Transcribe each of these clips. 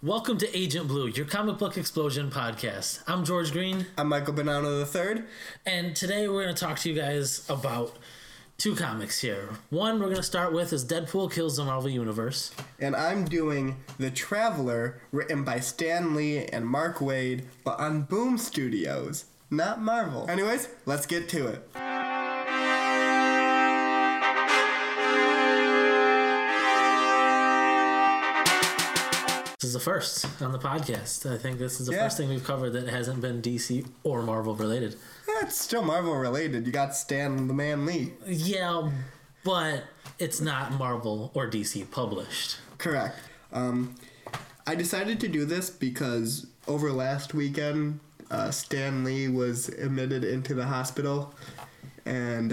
Welcome to Agent Blue, your comic book explosion podcast. I'm George Green. I'm Michael Bonanno III. And today we're going to talk to you guys about two comics here. One we're going to start with is Deadpool Kills the Marvel Universe. And I'm doing The Traveler, written by Stan Lee and Mark Waid, but on Boom Studios, not Marvel. Anyways, let's get to it. This is the first on the podcast. I think this is the first thing we've covered that hasn't been DC or Marvel related. Yeah, it's still Marvel related. You got Stan the Man Lee. Yeah, but it's not Marvel or DC published. Correct. I decided to do this because over last weekend, Stan Lee was admitted into the hospital, and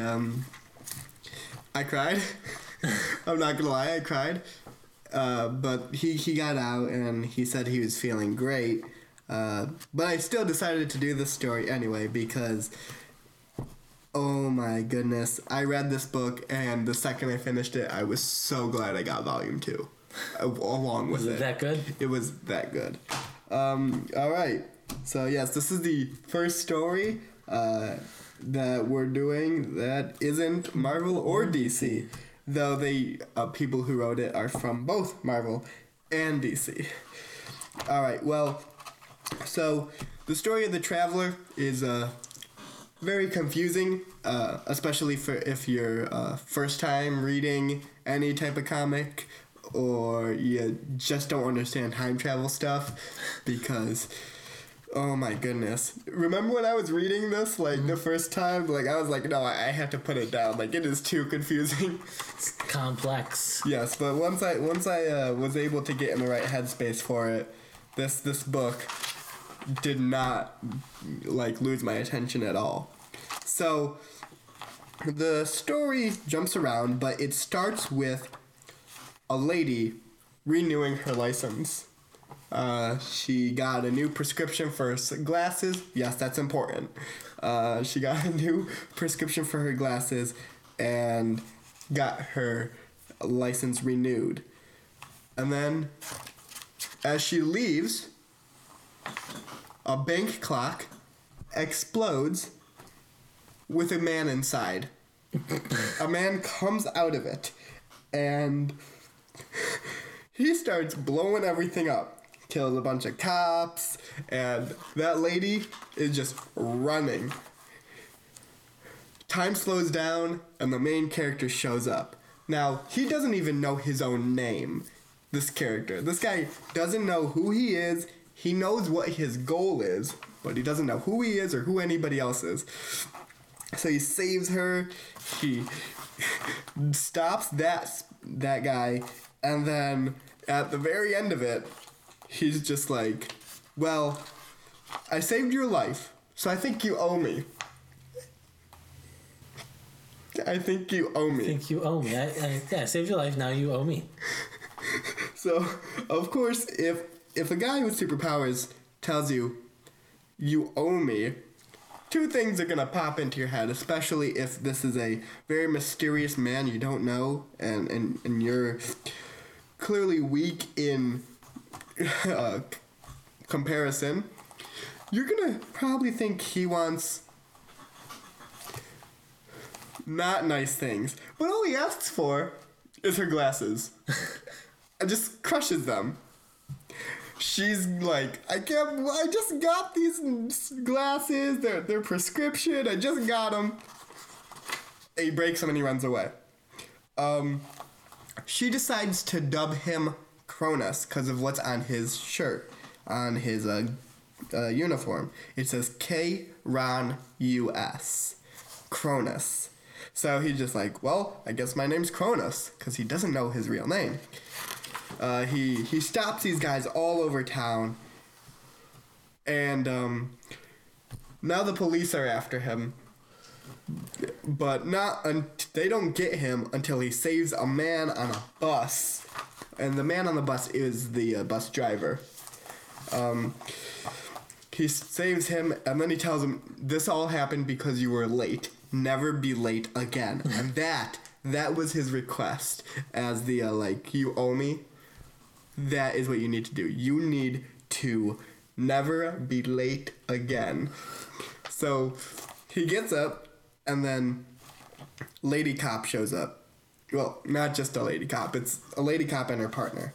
I cried. I'm not gonna lie, I cried. But he got out and he said he was feeling great. But I still decided to do this story anyway because, oh my goodness, I read this book and the second I finished it, I was so glad I got volume 2 along with it. Was it that good? It was that good. Alright, so yes, this is the first story that we're doing that isn't Marvel or DC. Though the people who wrote it are from both Marvel and DC. Alright, well, so the story of The Traveler is very confusing, especially for if you're first time reading any type of comic or you just don't understand time travel stuff because... Oh my goodness. Remember when I was reading this, the first time? I was like, no, I have to put it down. It is too confusing. It's complex. Yes, but once I was able to get in the right headspace for it, this book did not, lose my attention at all. So, the story jumps around, but it starts with a lady renewing her license. She got a new prescription for glasses. Yes, that's important. She got a new prescription for her glasses and got her license renewed. And then, as she leaves, a bank clock explodes with a man inside. A man comes out of it, and he starts blowing everything up. Kills a bunch of cops, and that lady is just running. Time slows down, and the main character shows up. Now, he doesn't even know his own name, this character. This guy doesn't know who he is. He knows what his goal is, but he doesn't know who he is or who anybody else is. So he saves her, he stops that guy, and then at the very end of it, he's just like, well, I saved your life, so I think you owe me. I think you owe me. I think you owe me. I saved your life, now you owe me. So, of course, if a guy with superpowers tells you, you owe me, two things are going to pop into your head, especially if this is a very mysterious man you don't know, and you're clearly weak in... comparison, you're gonna probably think he wants not nice things, but all he asks for is her glasses and just crushes them. She's like, I just got these glasses, they're prescription, I just got them. He breaks them and he runs away. She decides to dub him Cronus because of what's on his shirt, on his uniform. It says K-Ron-U-S. Cronus. So he's just like, well, I guess my name's Cronus, because he doesn't know his real name. He stops these guys all over town, and now the police are after him. But they don't get him until he saves a man on a bus. And the man on the bus is the bus driver. He saves him, and then he tells him, this all happened because you were late. Never be late again. And that was his request as the, you owe me. that is what you need to do. You need to never be late again. So he gets up, and then lady cop shows up. Well, not just a lady cop. It's a lady cop and her partner.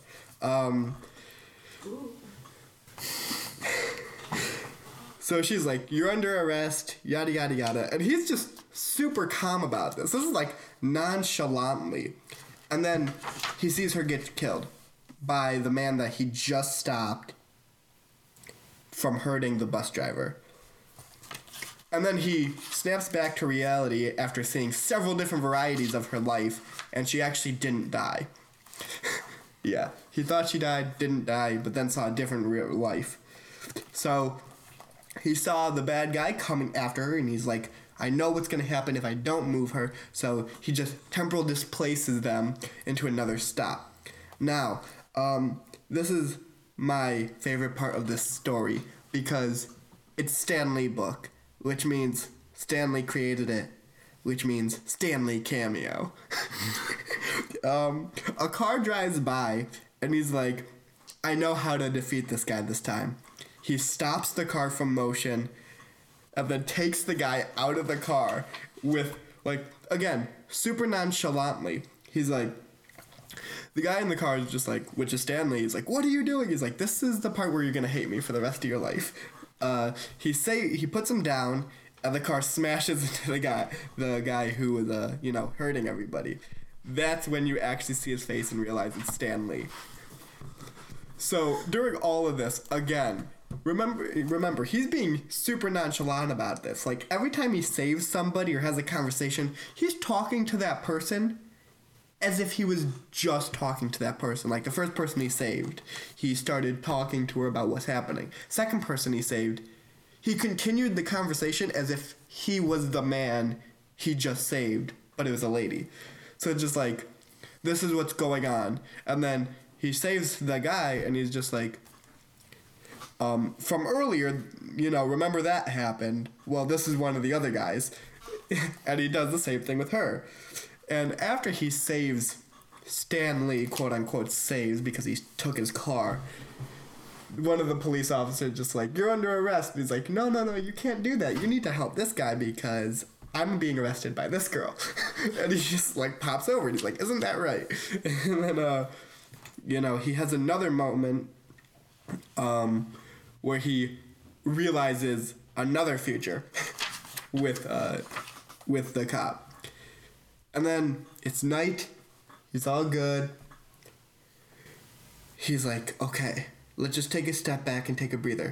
So she's like, you're under arrest, yada, yada, yada. And he's just super calm about this. This is like nonchalantly. And then he sees her get killed by the man that he just stopped from hurting the bus driver. And then he snaps back to reality after seeing several different varieties of her life, and she actually didn't die. Yeah, he thought she died, didn't die, but then saw a different real life. So he saw the bad guy coming after her, and he's like, I know what's going to happen if I don't move her, so he just temporal displaces them into another stop. Now, this is my favorite part of this story, because it's Stan Lee book, which means Stan Lee created it, which means Stan Lee cameo. A car drives by, and he's like, I know how to defeat this guy this time. He stops the car from motion, and then takes the guy out of the car with, like, again, super nonchalantly. He's like, the guy in the car is just like, which is Stan Lee, he's like, what are you doing? He's like, this is the part where you're gonna hate me for the rest of your life. He puts him down, and the car smashes into the guy who was, hurting everybody. That's when you actually see his face and realize it's Stan Lee. So, during all of this, again, remember, he's being super nonchalant about this. Like, every time he saves somebody or has a conversation, he's talking to that person as if he was just talking to that person. Like, the first person he saved, he started talking to her about what's happening. Second person he saved, he continued the conversation as if he was the man he just saved, but it was a lady. So it's just like, this is what's going on. And then he saves the guy, and he's just like, from earlier, remember that happened? Well, this is one of the other guys. And he does the same thing with her. And after he saves Stan Lee, quote unquote saves, because he took his car, one of the police officers just like, you're under arrest. And he's like, no, you can't do that. You need to help this guy because I'm being arrested by this girl. And he just like pops over and he's like, isn't that right? And then, he has another moment where he realizes another future with the cop. And then it's night. He's all good. He's like, okay, let's just take a step back and take a breather.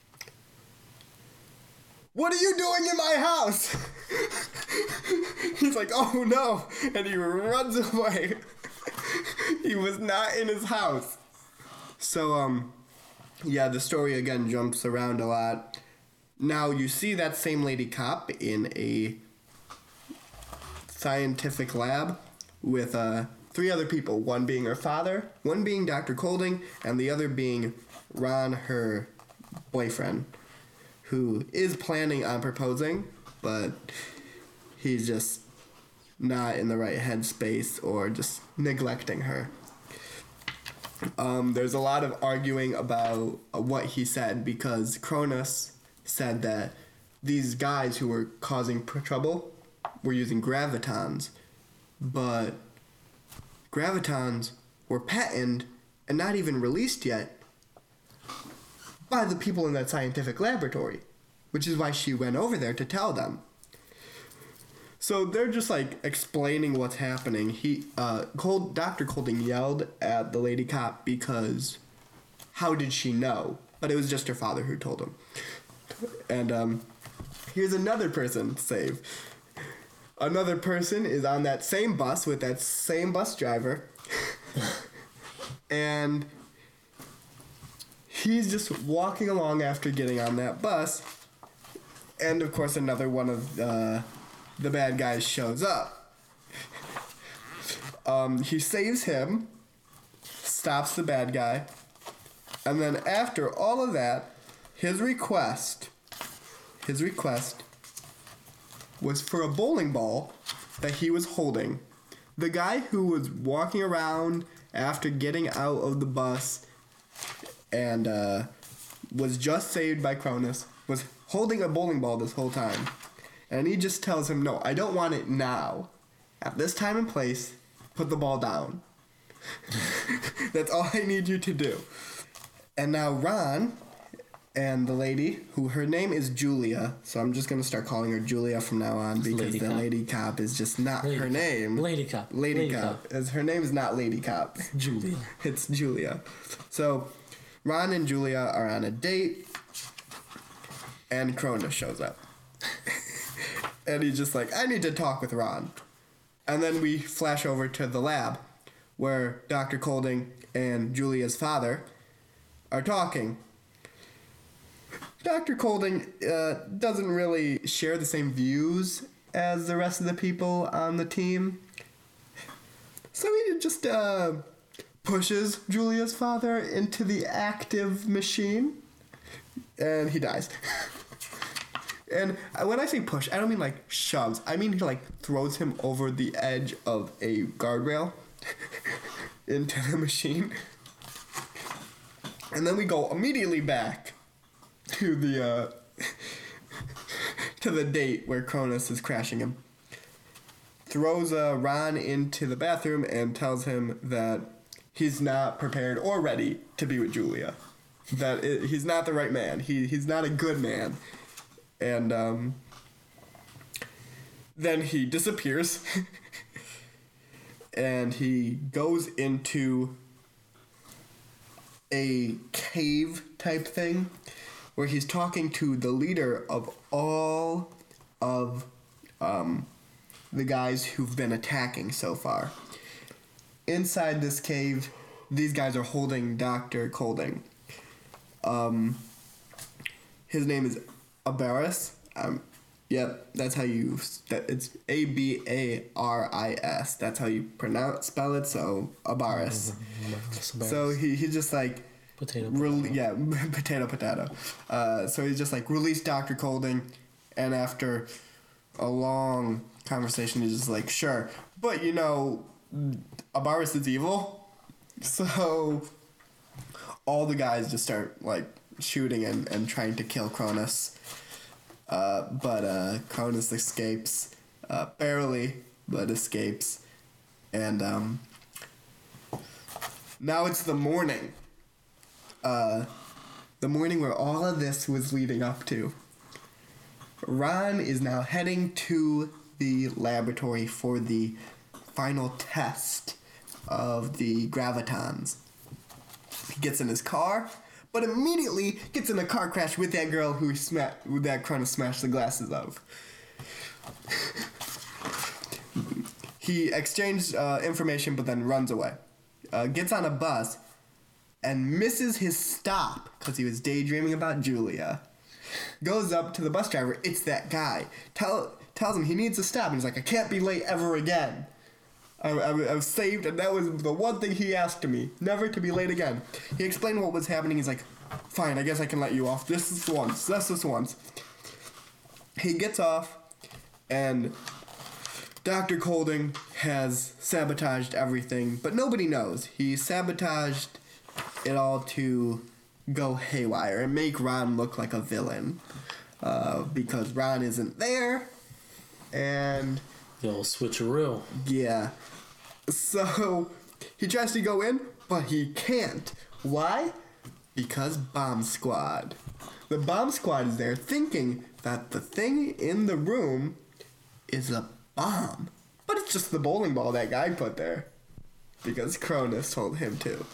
What are you doing in my house? He's like, oh no. And he runs away. He was not in his house. So, the story again jumps around a lot. Now you see that same lady cop in a scientific lab with 3 other people, one being her father, one being Dr. Colding, and the other being Ron, her boyfriend, who is planning on proposing, but he's just not in the right headspace or just neglecting her. There's a lot of arguing about what he said, because Cronus said that these guys who were causing trouble were using gravitons, but gravitons were patented and not even released yet by the people in that scientific laboratory, which is why she went over there to tell them. So they're just like explaining what's happening. Dr. Colding yelled at the lady cop because how did she know? But it was just her father who told him. And here's another person to save. Another person is on that same bus with that same bus driver. And he's just walking along after getting on that bus. And of course another one of the bad guys shows up. He saves him, stops the bad guy, and then after all of that, his request was for a bowling ball that he was holding. The guy who was walking around after getting out of the bus and was just saved by Cronus, was holding a bowling ball this whole time. And he just tells him, no, I don't want it now. At this time and place, put the ball down. That's all I need you to do. And now Ron and the lady, who her name is Julia, so I'm just going to start calling her Julia from now on because the lady cop is just not her name. Lady cop. Lady cop. Her name is not Lady Cop. Julia. It's Julia. So Ron and Julia are on a date, and Cronus shows up. And he's just like, I need to talk with Ron. And then we flash over to the lab where Dr. Colding and Julia's father are talking. Dr. Colding doesn't really share the same views as the rest of the people on the team. So he just pushes Julia's father into the active machine, and he dies. And when I say push, I don't mean like shoves. I mean he like throws him over the edge of a guardrail into the machine. And then we go immediately back to the to the date where Cronus is crashing him. Throws Ron into the bathroom and tells him that he's not prepared or ready to be with Julia. He's not the right man. He's not a good man. And then he disappears. And he goes into a cave type thing where he's talking to the leader of all of the guys who've been attacking so far. Inside this cave, these guys are holding Dr. Colding. His name is Abaris. Yep, that's how you... It's Abaris. That's how you spell it, so Abaris. So he's just like... Potato. Potato. So he's just like, release Dr. Colding, and after a long conversation, he's just like, sure. But, Abaris is evil. So all the guys just start, like, shooting and trying to kill Cronus. But Cronus escapes, barely, but escapes. And now it's the morning. The morning where all of this was leading up to. Ron is now heading to the laboratory for the final test of the gravitons. He gets in his car, but immediately gets in a car crash with that girl that Cronus smashed the glasses of. He exchanged information, but then runs away. Gets on a bus and misses his stop because he was daydreaming about Julia. Goes up to the bus driver. It's that guy. Tells him he needs to stop. And he's like, I can't be late ever again. I was saved, and that was the one thing he asked of me. Never to be late again. He explained what was happening. He's like, fine, I guess I can let you off. This is once. He gets off, and Dr. Colding has sabotaged everything, but nobody knows. He sabotaged it all to go haywire and make Ron look like a villain. Because Ron isn't there, and... The old switcheroo. Yeah. So, he tries to go in, but he can't. Why? Because Bomb Squad. The Bomb Squad is there thinking that the thing in the room is a bomb. But it's just the bowling ball that guy put there. Because Cronus told him to.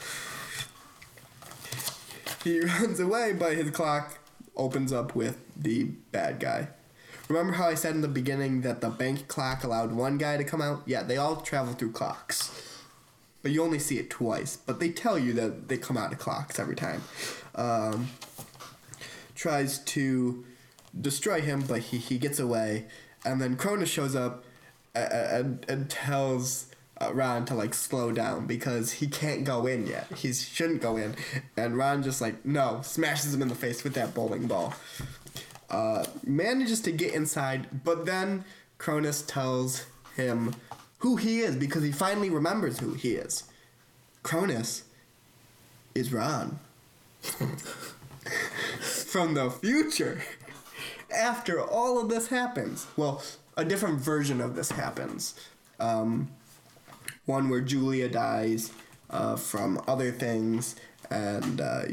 He runs away, but his clock opens up with the bad guy. Remember how I said in the beginning that the bank clock allowed one guy to come out? Yeah, they all travel through clocks. But you only see it twice. But they tell you that they come out of clocks every time. Tries to destroy him, but he gets away. And then Cronus shows up and tells Ron to, like, slow down because he can't go in yet. He shouldn't go in. And Ron just, like, no, smashes him in the face with that bowling ball. Manages to get inside, but then Cronus tells him who he is because he finally remembers who he is. Cronus is Ron. From the future. After all of this happens, well, a different version of this happens. One where Julia dies from other things and,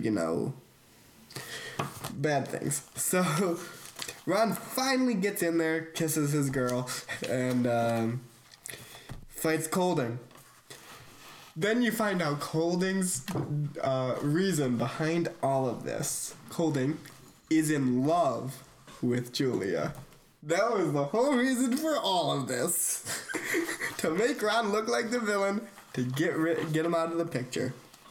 bad things. So Ron finally gets in there, kisses his girl, and fights Colding. Then you find out Colding's reason behind all of this. Colding is in love with Julia. That was the whole reason for all of this. To make Ron look like the villain, to get him out of the picture.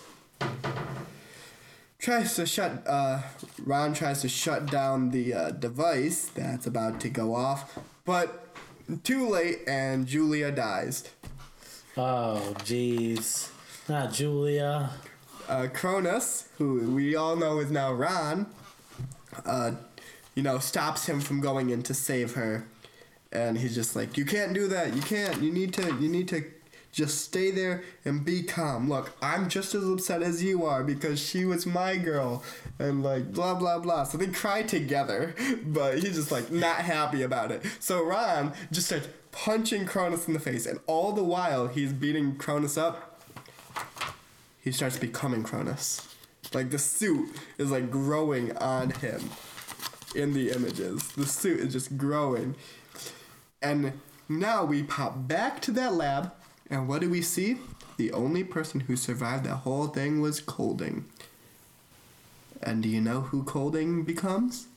Ron tries to shut down the device that's about to go off, but too late, and Julia dies. Oh, jeez. Not Julia. Cronus, who we all know is now Ron, stops him from going in to save her. And he's just like, you can't do that. You can't. You need to just stay there and be calm. Look, I'm just as upset as you are because she was my girl. And like, blah, blah, blah. So they cry together, but he's just like not happy about it. So Ron just starts punching Cronus in the face. And all the while he's beating Cronus up, he starts becoming Cronus. Like the suit is like growing on him in the images. The suit is just growing. And now we pop back to that lab, and what do we see? The only person who survived that whole thing was Colding. And do you know who Colding becomes?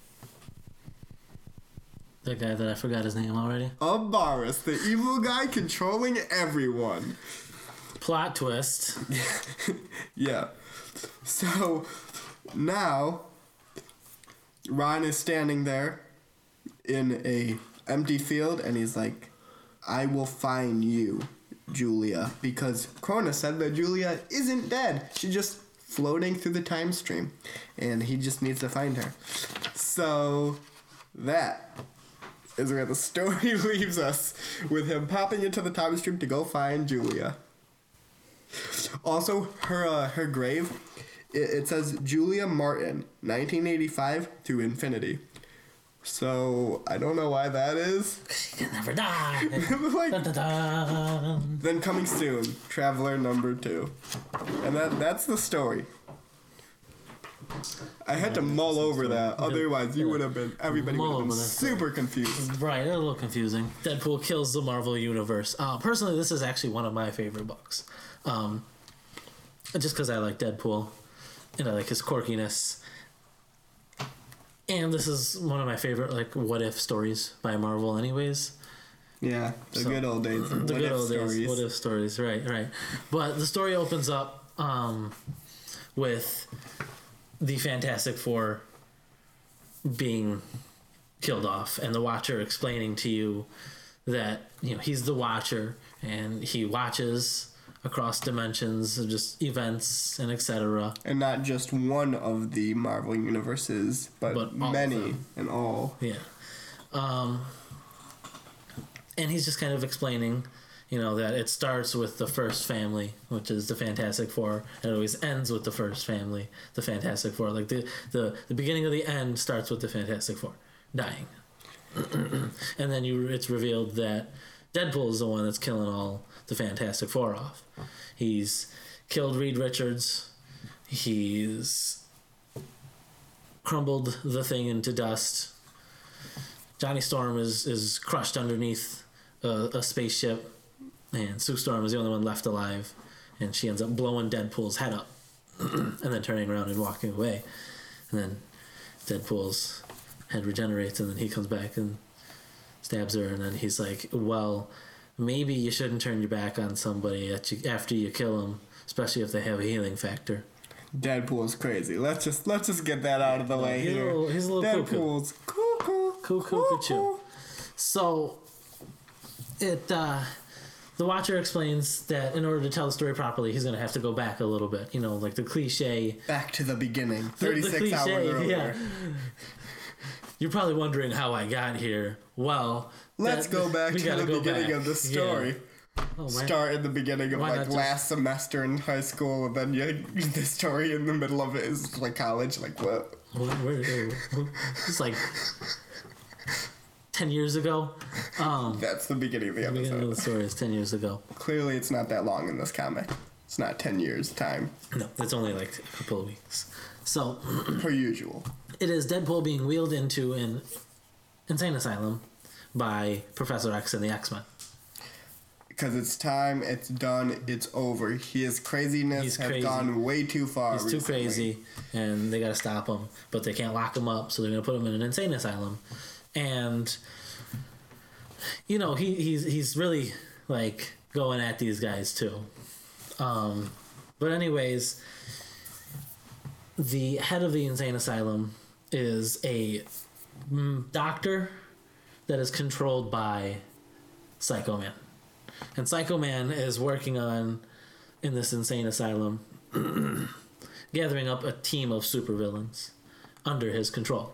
The guy that I forgot his name already. Abaris, the evil guy controlling everyone. Plot twist. Yeah. So, now, Ron is standing there in a empty field, and he's like, I will find you, Julia, because Cronus said that Julia isn't dead. She's just floating through the time stream, and he just needs to find her. So that is where the story leaves us, with him popping into the time stream to go find Julia. Also, her grave, it says Julia Martin, 1985 to infinity. So, I don't know why that is. She can never die. Like, Dun, dun, dun. then coming soon, Traveler number 2. And that's the story. I had to mull over that, otherwise everybody would have been super confused. Right, a little confusing. Deadpool kills the Marvel Universe. Personally, this is actually one of my favorite books. Just because I like Deadpool, and I like his quirkiness. And this is one of my favorite, what if stories by Marvel anyways. Yeah, good old days. The good old days. What if stories, right. But the story opens up with the Fantastic Four being killed off, and the Watcher explaining to you that, he's the Watcher, and he watches across dimensions of just events and etc. And not just one of the Marvel universes, but many and all. Yeah. And he's just kind of explaining, that it starts with the first family, which is the Fantastic Four, and it always ends with the first family, the Fantastic Four. Like the beginning of the end starts with the Fantastic Four dying. And then it's revealed that Deadpool is the one that's killing all the Fantastic Four off. He's killed Reed Richards. He's crumbled the Thing into dust. Johnny Storm is crushed underneath a spaceship, and Sue Storm is the only one left alive, and she ends up blowing Deadpool's head up and then turning around and walking away. And then Deadpool's head regenerates, and then he comes back and stabs her, and then he's like, well, maybe you shouldn't turn your back on somebody after you kill them, especially if they have a healing factor. Deadpool's crazy. Let's just get that out of the way here. He's a little Deadpool's cuckoo. So the Watcher explains that in order to tell the story properly, he's going to have to go back a little bit. Like the cliche. Back to the beginning. 36 hours earlier. Yeah. You're probably wondering how I got here. Well, let's go back to the beginning of the story. start in the beginning of like last semester in high school, and then the story in the middle of it is like college. Like what? It's like 10 years ago. That's the beginning of the episode. The beginning of the story is 10 years ago. Clearly, it's not that long in this comic. It's not 10 years time. No, it's only like a couple of weeks. So, per usual, it is Deadpool being wheeled into an insane asylum by Professor X and the X-Men. Because it's time, it's done, it's over. His craziness has gone way too far. He's too crazy, and they gotta stop him. But they can't lock him up, so they're gonna put him in an insane asylum. And you know, he's really like going at these guys too. But anyways, the head of the insane asylum is a doctor that is controlled by Psycho Man. And Psycho Man is working on, in this insane asylum, gathering up a team of supervillains under his control.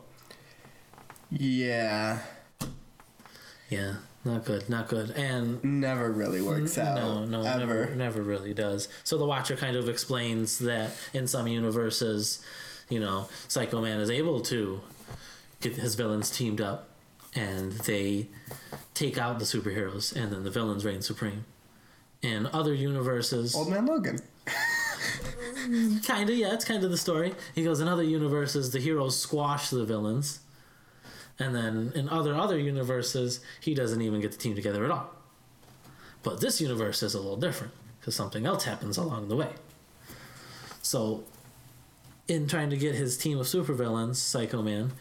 Yeah. Yeah, not good. And never really works out. No, ever. Never really does. So the Watcher kind of explains that in some universes, you know, Psycho Man is able to get his villains teamed up, and they take out the superheroes, and then the villains reign supreme. In other universes... Old Man Logan. Kinda, yeah, it's kind of the story. He goes, in other universes, the heroes squash the villains. And then in other universes, he doesn't even get the team together at all. But this universe is a little different, because something else happens along the way. So, in trying to get his team of supervillains, Psycho Man...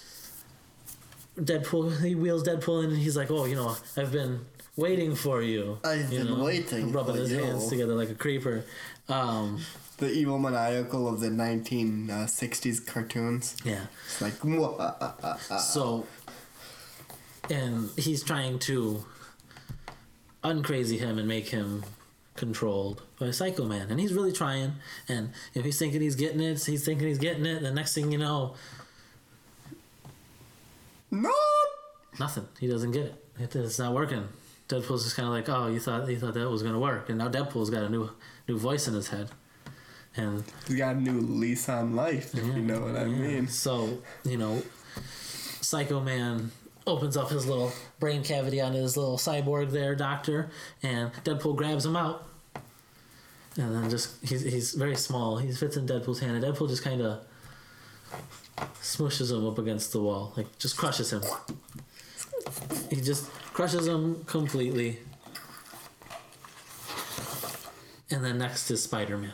he wheels Deadpool in, and he's like, oh, you know, I've been waiting for you. I've been waiting rubbing for his hands together like a creeper. The evil maniacal of the 1960s cartoons. Yeah. It's like, So, and he's trying to uncrazy him and make him controlled by Psycho Man. And he's really trying. And if he's thinking he's getting it, the next thing you know... No! Nothing. He doesn't get it. It's not working. Deadpool's just kind of like, oh, you thought that was going to work. And now Deadpool's got a new voice in his head. And he's got a new lease on life, if you know what I mean. So, you know, Psycho Man opens up his little brain cavity on his little cyborg there, doctor, and Deadpool grabs him out. And then he's very small. He fits in Deadpool's hand, and Deadpool just kind of smushes him up against the wall, like just crushes him. He just crushes him completely. And then next is Spider-Man.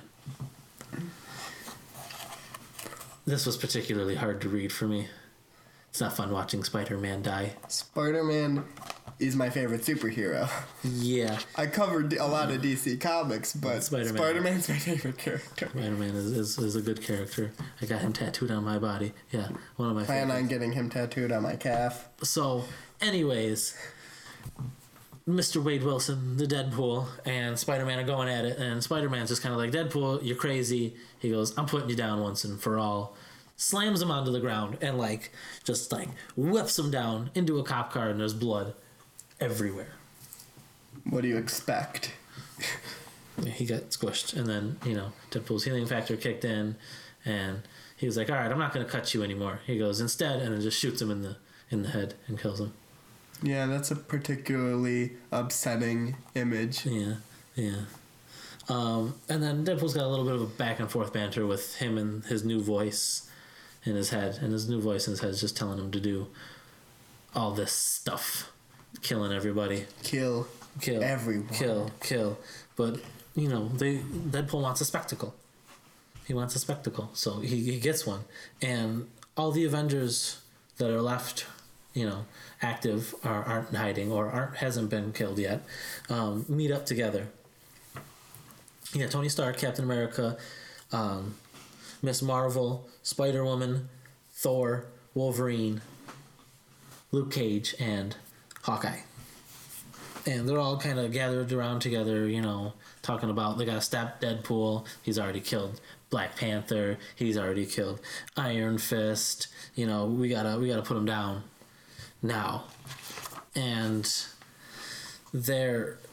This was particularly hard to read for me. It's not fun watching Spider-Man die. Spider-Man is my favorite superhero. Yeah. I covered a lot of DC comics, but Spider-Man's my favorite character. Spider-Man is a good character. I got him tattooed on my body. Yeah, one of my favorites. Plan on getting him tattooed on my calf. So, anyways, Mr. Wade Wilson, the Deadpool, and Spider-Man are going at it, and Spider-Man's just kind of like, Deadpool, you're crazy. He goes, I'm putting you down once and for all. Slams him onto the ground and just whips him down into a cop car, and there's blood everywhere. What do you expect? He got squished, and then, you know, Deadpool's healing factor kicked in, and he was like, all right, I'm not going to cut you anymore. He goes, instead, and then just shoots him in the head and kills him. Yeah, that's a particularly upsetting image. Yeah. And then Deadpool's got a little bit of a back and forth banter with him and his new voice in his head, and his new voice in his head is just telling him to do all this stuff. Killing everybody. Kill everyone. Kill. But, you know, Deadpool wants a spectacle. He wants a spectacle. So he gets one. And all the Avengers that are left, you know, active aren't hiding or hasn't been killed yet, meet up together. Yeah, Tony Stark, Captain America, Miss Marvel, Spider-Woman, Thor, Wolverine, Luke Cage, and Hawkeye. And they're all kind of gathered around together, you know, talking about they gotta stop Deadpool. He's already killed Black Panther. He's already killed Iron Fist. You know, we gotta put him down now. And they're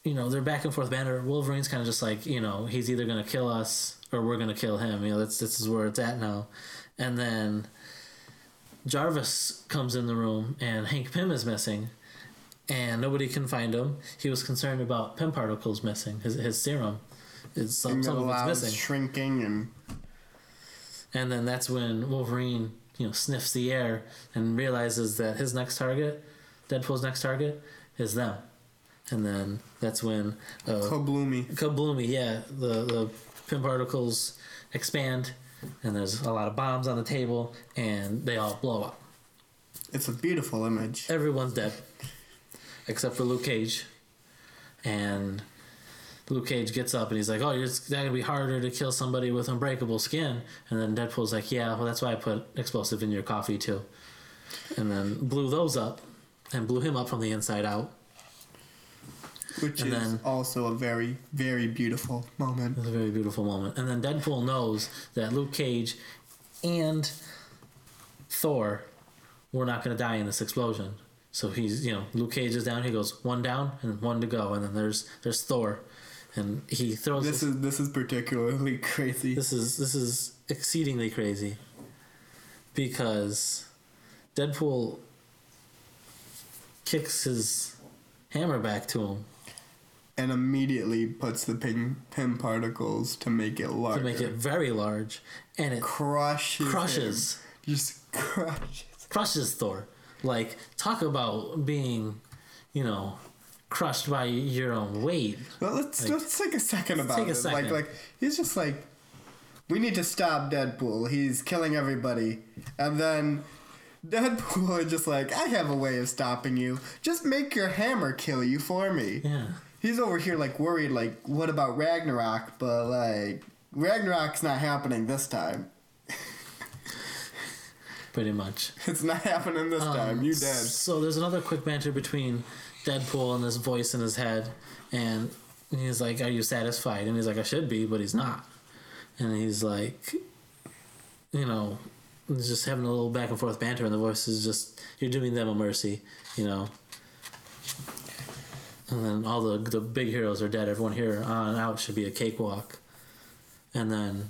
they're back and forth banter. Wolverine's kind of just like, he's either going to kill us or we're going to kill him. This is where it's at now. And then Jarvis comes in the room and Hank Pym is missing and nobody can find him. He was concerned about Pym particles missing, his serum. Some of it's missing. Shrinking and then that's when Wolverine, sniffs the air and realizes that his next target, Deadpool's next target, is them. And then that's when Kabloomy, yeah, the Pym particles expand, and there's a lot of bombs on the table, and they all blow up. It's a beautiful image. Everyone's dead, except for Luke Cage. And Luke Cage gets up and he's like, "Oh, it's gonna be harder to kill somebody with unbreakable skin." And then Deadpool's like, "Yeah, well, that's why I put explosive in your coffee too." And then blew those up, and blew him up from the inside out. Which is also a very, very beautiful moment. It's a very beautiful moment. And then Deadpool knows that Luke Cage and Thor were not going to die in this explosion. So he's, Luke Cage is down. He goes, one down and one to go. And then there's Thor, and he throws. This is particularly crazy. This is exceedingly crazy because Deadpool kicks his hammer back to him. And immediately puts the Pym particles to make it larger. To make it very large. And it crushes. Him. Just crushes. Crushes Thor. Like, talk about being, crushed by your own weight. Well, let's take a second about it. Like, he's just like, we need to stop Deadpool. He's killing everybody. And then Deadpool is just like, I have a way of stopping you. Just make your hammer kill you for me. Yeah. He's over here, worried, what about Ragnarok? But, Ragnarok's not happening this time. Pretty much. It's not happening this time. You dead. So there's another quick banter between Deadpool and this voice in his head. And he's like, "Are you satisfied?" And he's like, "I should be," but he's not. And he's like, just having a little back and forth banter. And the voice is just, "You're doing them a mercy," And then all the big heroes are dead. Everyone here on out should be a cakewalk. And then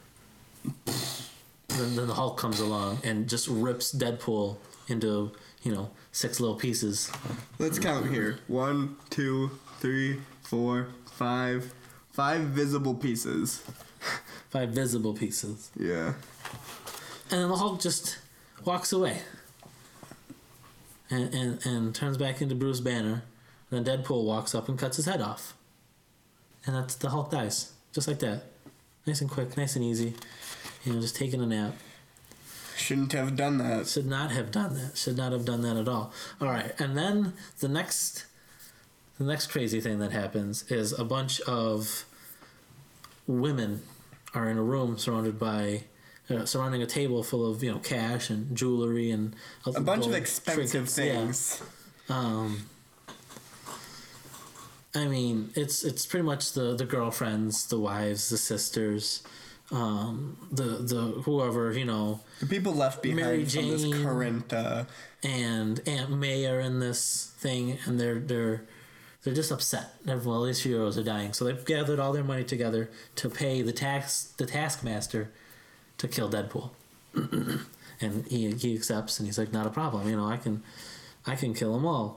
the Hulk comes along and just rips Deadpool into, 6 little pieces. Let's count here. 1, 2, 3, 4, 5. 5 visible pieces. 5 visible pieces. Yeah. And then the Hulk just walks away. And turns back into Bruce Banner. Then Deadpool walks up and cuts his head off. And that's the Hulk dies. Just like that. Nice and quick, nice and easy. Just taking a nap. Shouldn't have done that. Should not have done that. Should not have done that at all. Alright, and then the next crazy thing that happens is a bunch of women are in a room surrounding a table full of, cash and jewelry and a bunch of expensive things. Yeah. I mean, it's pretty much the girlfriends, the wives, the sisters, the whoever, the people left behind Mary from this Jane current and Aunt May are in this thing, and they're just upset. All these heroes are dying, so they've gathered all their money together to pay the Taskmaster to kill Deadpool, and he accepts, and he's like, "Not a problem, I can kill them all."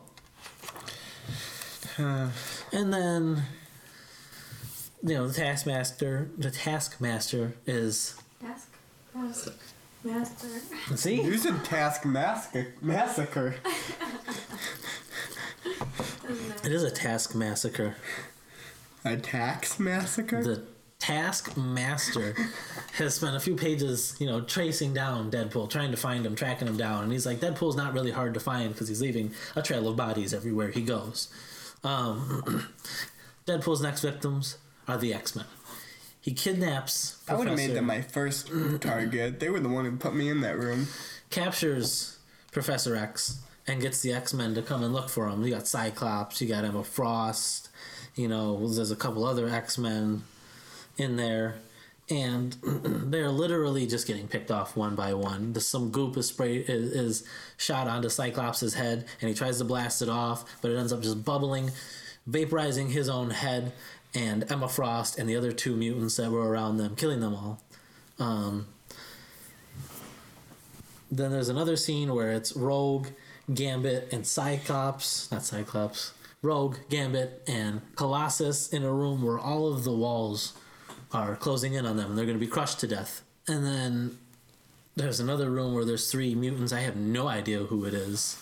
And then, the Taskmaster is... Master. See? You said Massacre. It is a task massacre. A tax massacre? The Taskmaster has spent a few pages, tracing down Deadpool, trying to find him, tracking him down. And he's like, Deadpool's not really hard to find because he's leaving a trail of bodies everywhere he goes. Deadpool's next victims are the X-Men. He kidnaps Professor... I would have made them my first target. They were the one who put me in that room. Captures Professor X and gets the X-Men to come and look for him. You got Cyclops, you got Emma Frost, there's a couple other X-Men in there. And they're literally just getting picked off one by one. Some goop is shot onto Cyclops' head, and he tries to blast it off, but it ends up just bubbling vaporizing his own head and Emma Frost and the other 2 mutants that were around them, killing them all. Then there's another scene where it's Rogue, Gambit, and Rogue, Gambit, and Colossus in a room where all of the walls are closing in on them and they're going to be crushed to death. And then there's another room where there's 3 mutants. I have no idea who it is.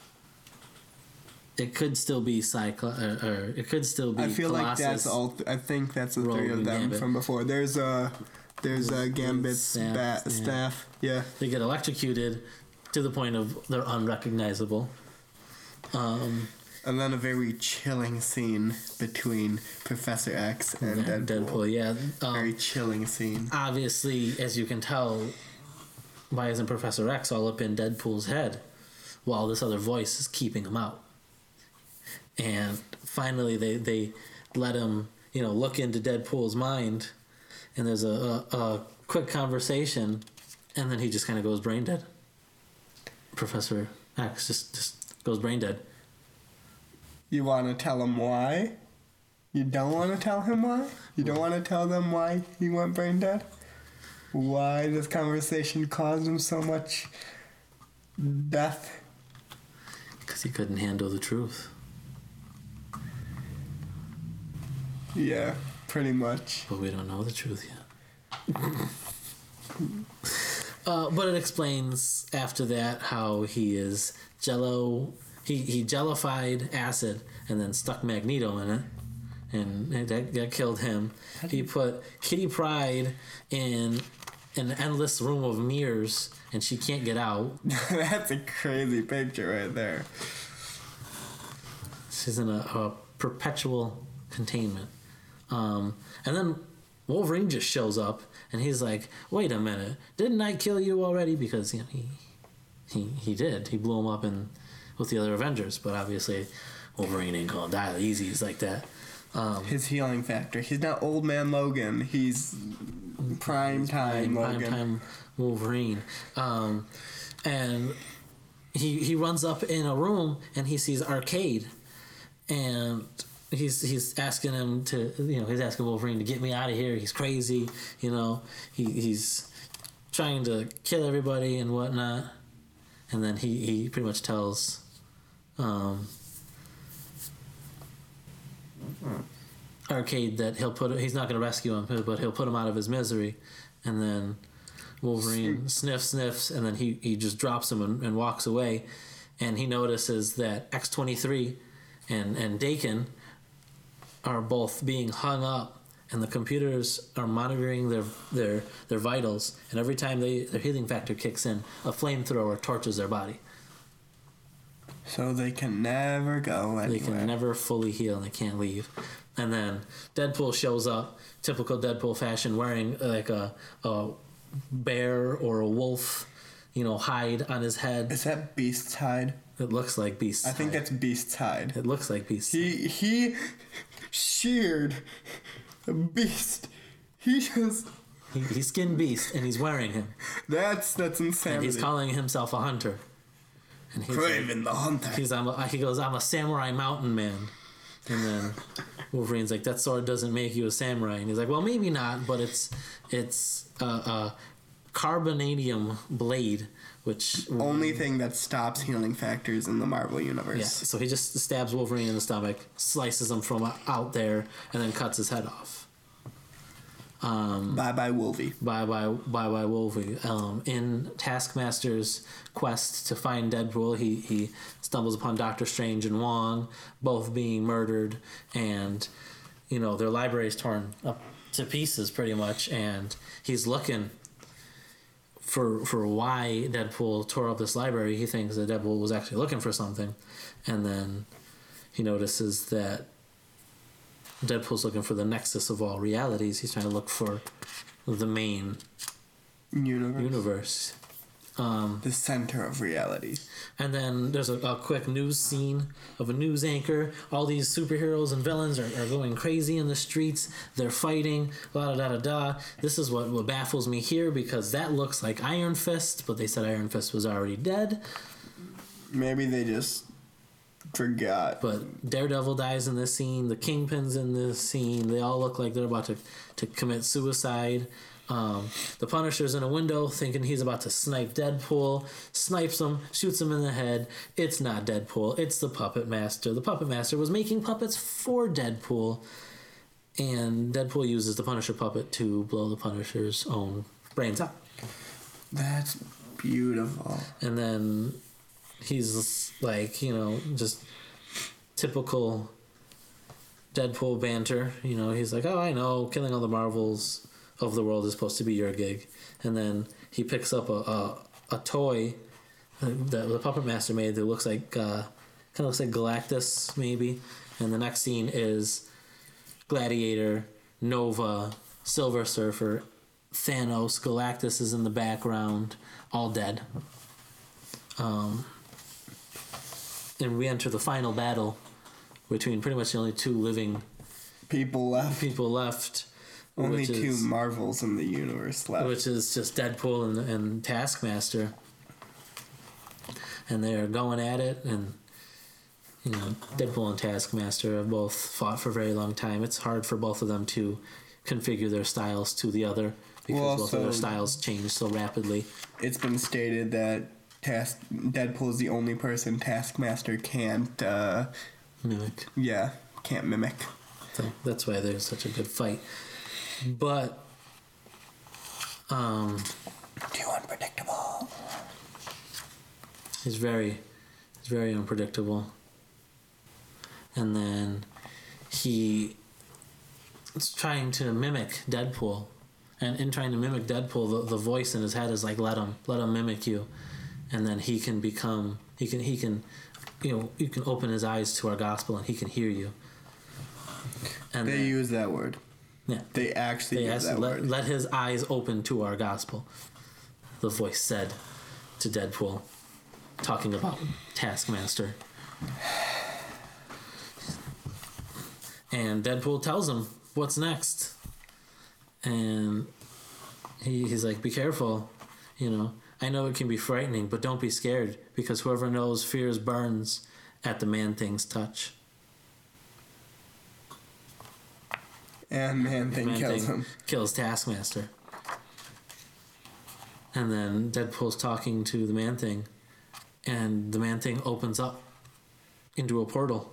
It could still be or it could still be. I feel Colossus, like that's all. I think that's the Rogue, 3 of them Gambit. from before. There's Gambit's staff. Yeah. They get electrocuted to the point of they're unrecognizable. And then a very chilling scene between Professor X and Deadpool. Yeah. Very chilling scene. Obviously, as you can tell, why isn't Professor X all up in Deadpool's head while this other voice is keeping him out? And finally, they let him, look into Deadpool's mind, and there's a quick conversation, and then he just kind of goes brain dead. Professor X just goes brain dead. You want to tell him why? You don't want to tell him why? You don't want to tell them why he went brain dead? Why this conversation caused him so much death? Because he couldn't handle the truth. Yeah, pretty much. But we don't know the truth yet. But it explains after that how he is Jello. He jellified acid and then stuck Magneto in it, and that killed him. He put Kitty Pryde in an endless room of mirrors, and she can't get out. That's a crazy picture right there. She's in a perpetual containment. And then Wolverine just shows up, and he's like, "Wait a minute, didn't I kill you already?" Because he did. He blew him up with the other Avengers, but obviously Wolverine ain't gonna die easy. He's like that. His healing factor. He's not old man Logan. He's prime time Logan. Prime time Wolverine. And he runs up in a room and he sees Arcade, and he's asking him to, he's asking Wolverine to get me out of here. He's crazy, he's trying to kill everybody and whatnot. And then he pretty much tells Arcade that he's not going to rescue him, but he'll put him out of his misery. And then Wolverine sniffs, and then he just drops him and walks away. And he notices that X-23 and Daken are both being hung up, and the computers are monitoring their vitals. And every time their healing factor kicks in, a flamethrower torches their body. So they can never go anywhere. They can never fully heal, and they can't leave. And then Deadpool shows up, typical Deadpool fashion, wearing like a bear or a wolf, hide on his head. Is that Beast's hide? It looks like Beast's hide. I think that's Beast's hide. It looks like Beast's hide. He sheared a Beast. He skinned Beast, and he's wearing him. That's insanity. And he's calling himself a hunter. And he's Kraven the Hunter. He goes, I'm a samurai mountain man. And then Wolverine's like, that sword doesn't make you a samurai. And he's like, well, maybe not, but it's a carbonadium blade, which only thing that stops healing factors in the Marvel universe. Yeah, so he just stabs Wolverine in the stomach, slices him from out there, and then cuts his head off. Bye-bye, Wolvie. Bye-bye, Wolvie. In Taskmaster's quest to find Deadpool, he stumbles upon Doctor Strange and Wong, both being murdered, and, their library's torn up to pieces, pretty much, and he's looking for why Deadpool tore up this library. He thinks that Deadpool was actually looking for something, and then he notices that Deadpool's looking for the nexus of all realities. He's trying to look for the main universe. The center of reality. And then there's a quick news scene of a news anchor. All these superheroes and villains are going crazy in the streets. They're fighting. Da-da-da-da-da. This is what baffles me here, because that looks like Iron Fist, but they said Iron Fist was already dead. Maybe they just forgot. But Daredevil dies in this scene. The Kingpin's in this scene. They all look like they're about to commit suicide. The Punisher's in a window thinking he's about to snipe Deadpool. Snipes him, shoots him in the head. It's not Deadpool. It's the Puppet Master. The Puppet Master was making puppets for Deadpool. And Deadpool uses the Punisher puppet to blow the Punisher's own brains out. That's beautiful. And then he's like, just typical Deadpool banter. He's like, oh, I know, killing all the Marvels of the world is supposed to be your gig. And then he picks up a toy that the Puppet Master made that looks like, kind of looks like Galactus, maybe. And the next scene is Gladiator, Nova, Silver Surfer, Thanos, Galactus is in the background, all dead. And we enter the final battle between pretty much the only two living people left. Only two Marvels in the universe left. Which is just Deadpool and Taskmaster. And they're going at it, and Deadpool and Taskmaster have both fought for a very long time. It's hard for both of them to configure their styles to the other because both of their styles change so rapidly. It's been stated that Deadpool is the only person Taskmaster can't mimic. Yeah, can't mimic. So that's why there's such a good fight. But too unpredictable. He's very unpredictable. And then he's trying to mimic Deadpool. And in trying to mimic Deadpool, the voice in his head is like, let him mimic you. And then he can become, you can open his eyes to our gospel and he can hear you. And they use that word. Yeah. They actually use that word. Let his eyes open to our gospel. The voice said to Deadpool, talking about Taskmaster. And Deadpool tells him what's next. And he's like, be careful. I know it can be frightening, but don't be scared, because whoever knows fears burns at the Man-Thing's touch. And Man-Thing kills him. Kills Taskmaster. And then Deadpool's talking to the Man-Thing, and the Man-Thing opens up into a portal.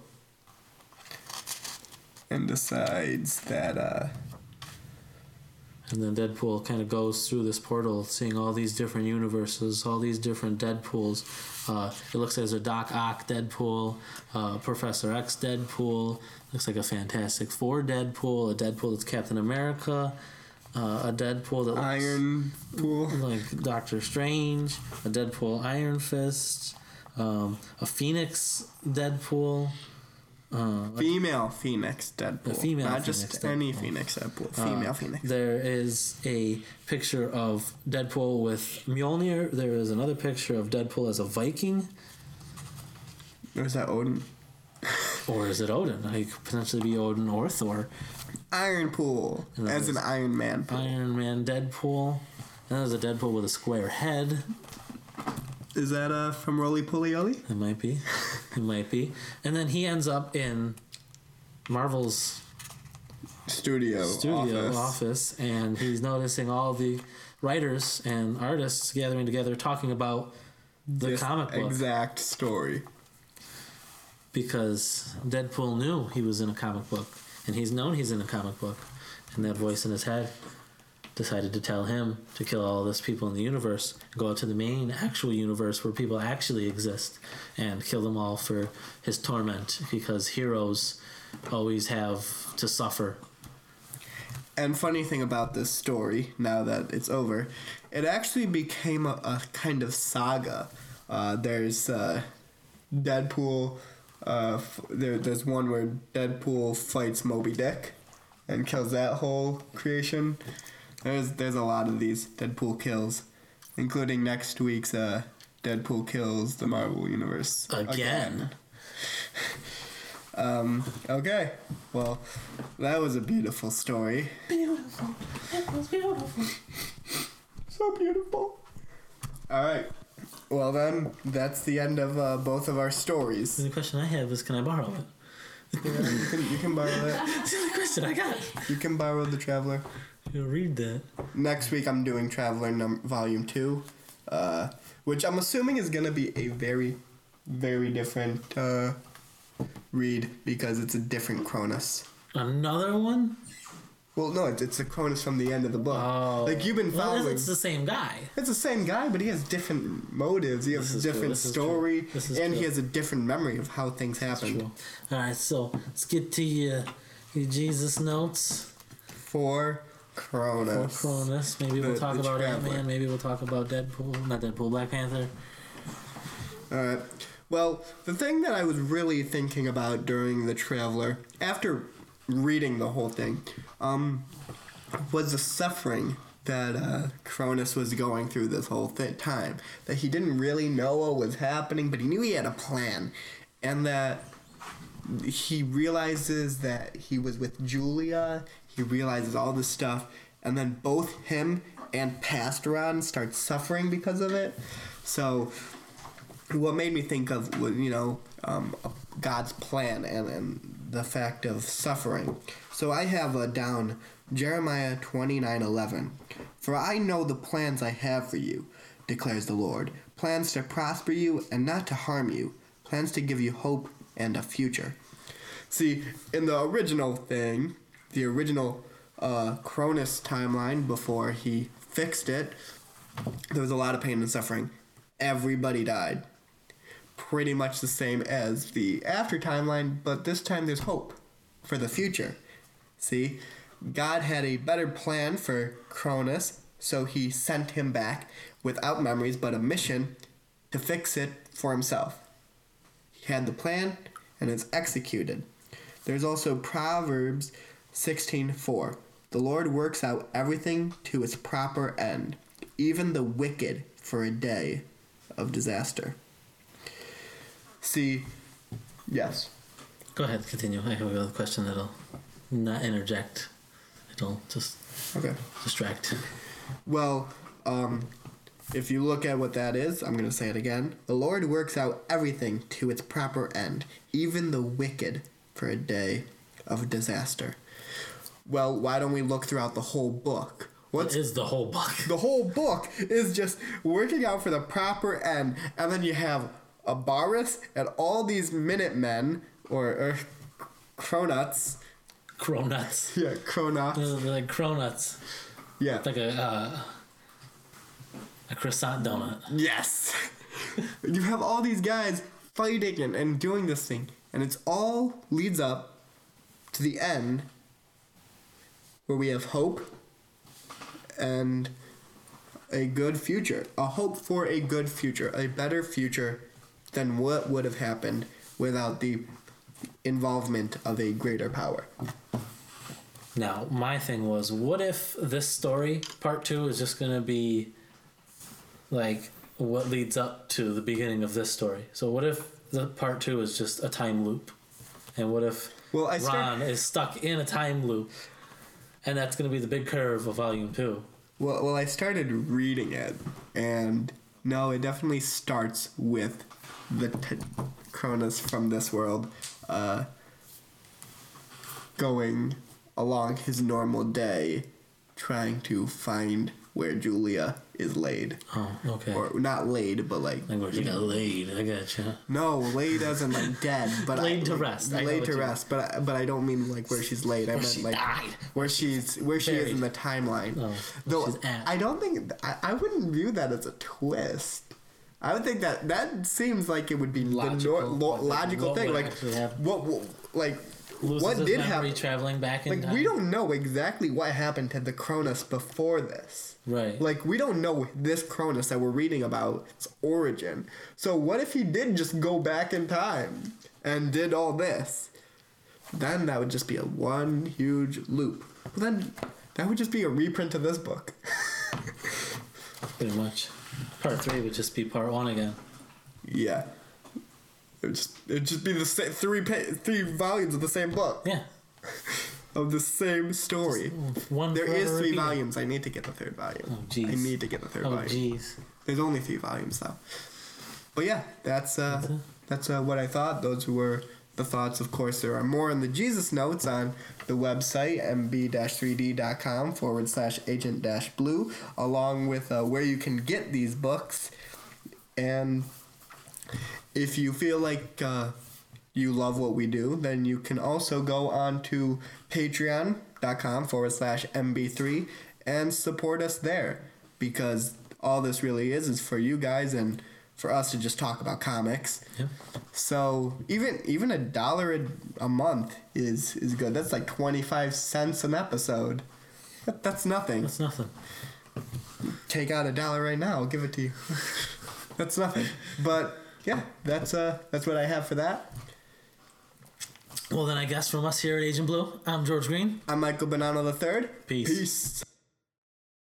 And decides that And then Deadpool kind of goes through this portal, seeing all these different universes, all these different Deadpools. It looks like there's a Doc Ock Deadpool, Professor X Deadpool, looks like a Fantastic Four Deadpool, a Deadpool that's Captain America, a Deadpool that looks Iron Pool, like Doctor Strange, a Deadpool Iron Fist, a Phoenix Deadpool. Female Phoenix Deadpool. A female Not Phoenix just Deadpool. any Phoenix Deadpool. Female Phoenix. There is a picture of Deadpool with Mjolnir. There is another picture of Deadpool as a Viking. Or is that Odin? Or is it Odin? He could potentially be Odin or Thor. Iron Pool. As an Iron Man pool. Iron Man Deadpool. And there's a Deadpool with a square head. Is that from Roly Poly Oly? It might be. It might be. And then he ends up in Marvel's studio office, and he's noticing all the writers and artists gathering together talking about the comic book. Exact story. Because Deadpool knew he was in a comic book, and he's known he's in a comic book. And that voice in his head decided to tell him to kill all those people in the universe, go out to the main actual universe where people actually exist, and kill them all for his torment, because heroes always have to suffer. And funny thing about this story, now that it's over, it actually became a kind of saga. There's Deadpool, there's one where Deadpool fights Moby Dick and kills that whole creation. There's a lot of these Deadpool kills, including next week's Deadpool kills the Marvel Universe again. Okay, well, that was a beautiful story. Beautiful. It was beautiful. So beautiful. All right. Well then, that's the end of both of our stories. The question I have is, can I borrow it? Yeah, you can borrow it. That's the only question I got. You can borrow The Traveler. You'll read that. Next week I'm doing Traveler Volume 2, which I'm assuming is going to be a very, very different read because it's a different Cronus. Another one? Well, no, it's a Cronus from the end of the book. Oh. Like, you've been following... Well, it's the same guy. It's the same guy, but he has different motives. He has a different story, and he has a different memory of how things happened. Alright, so let's get to your Jesus notes. For Cronus. For Cronus. Maybe we'll talk about Ant-Man. Maybe we'll talk about Deadpool. Not Deadpool, Black Panther. Alright. Well, the thing that I was really thinking about during The Traveler, after reading the whole thing, was the suffering that Cronus was going through this whole time. That he didn't really know what was happening, but he knew he had a plan. And that he realizes that he was with Julia, he realizes all this stuff, and then both him and Pastoron start suffering because of it. So, what made me think of, God's plan and the fact of suffering. So I have down Jeremiah 29:11. For I know the plans I have for you, declares the Lord. Plans to prosper you and not to harm you. Plans to give you hope and a future. See, in the original thing, the original Cronus timeline before he fixed it, there was a lot of pain and suffering. Everybody died. Pretty much the same as the after timeline, but this time there's hope for the future. See, God had a better plan for Cronus, so he sent him back without memories but a mission to fix it for himself. He had the plan and it's executed. There's also Proverbs 16:4. The Lord works out everything to its proper end, even the wicked for a day of disaster. See, yes. Go ahead, continue. I have a question that'll not interject. It'll just distract. Well, if you look at what that is, I'm going to say it again. The Lord works out everything to its proper end, even the wicked for a day of disaster. Well, why don't we look throughout the whole book? What is the whole book? The whole book is just working out for the proper end, and then you have Abaris and all these Minutemen, or Cronuts. Cronuts. Yeah, Cronuts. They're like Cronuts. Yeah. Like a croissant donut. Yes. You have all these guys fighting and doing this thing, and it's all leads up to the end where we have hope and a good future. A hope for a good future, a better future than what would have happened without the involvement of a greater power. Now, my thing was, what if this story, part 2, is just going to be like what leads up to the beginning of this story? So what if the part 2 is just a time loop? And what if Ron is stuck in a time loop? And that's going to be the big curve of volume 2. Well, I started reading it, and no, it definitely starts with the Cronus from this world going along his normal day, trying to find where Julia is laid. Oh, okay. Or not laid, but like where she got laid. I gotcha. No, laid as in like dead, but laid to rest. Laid to rest, but I don't mean like where she's laid. I meant like died. where she is in the timeline. Oh, though she's at. I don't think I wouldn't view that as a twist. I would think that seems like it would be logical, the logical thing. Like what did happen? Traveling back in time. We don't know exactly what happened to the Cronus before this. Right. Like, we don't know this Cronus that we're reading about, its origin. So what if he did just go back in time and did all this? Then that would just be a one huge loop. Well, then that would just be a reprint of this book. Pretty much. Part 3 would just be part 1 again. Yeah. It'd just be the same three volumes of the same book. Yeah. Of the same story. There is 3 volumes. I need to get the 3rd volume. Oh, jeez. I need to get the 3rd volume. Oh, jeez. There's only 3 volumes, though. But yeah, that's what I thought. Those were the thoughts. Of course, there are more in the Jesus notes on the website, mb-3d.com/agent-blue, along with where you can get these books. And if you feel like you love what we do, then you can also go on to patreon.com/mb3 and support us there, because all this really is for you guys and for us to just talk about comics. Yep. So even $1 a month is good. That's like 25 cents an episode. That's nothing. That's nothing. Take out $1 right now. I'll give it to you. That's nothing. But yeah, that's what I have for that. Well, then I guess from us here at Agent Blue, I'm George Green. I'm Michael Bonanno III. Peace. Peace.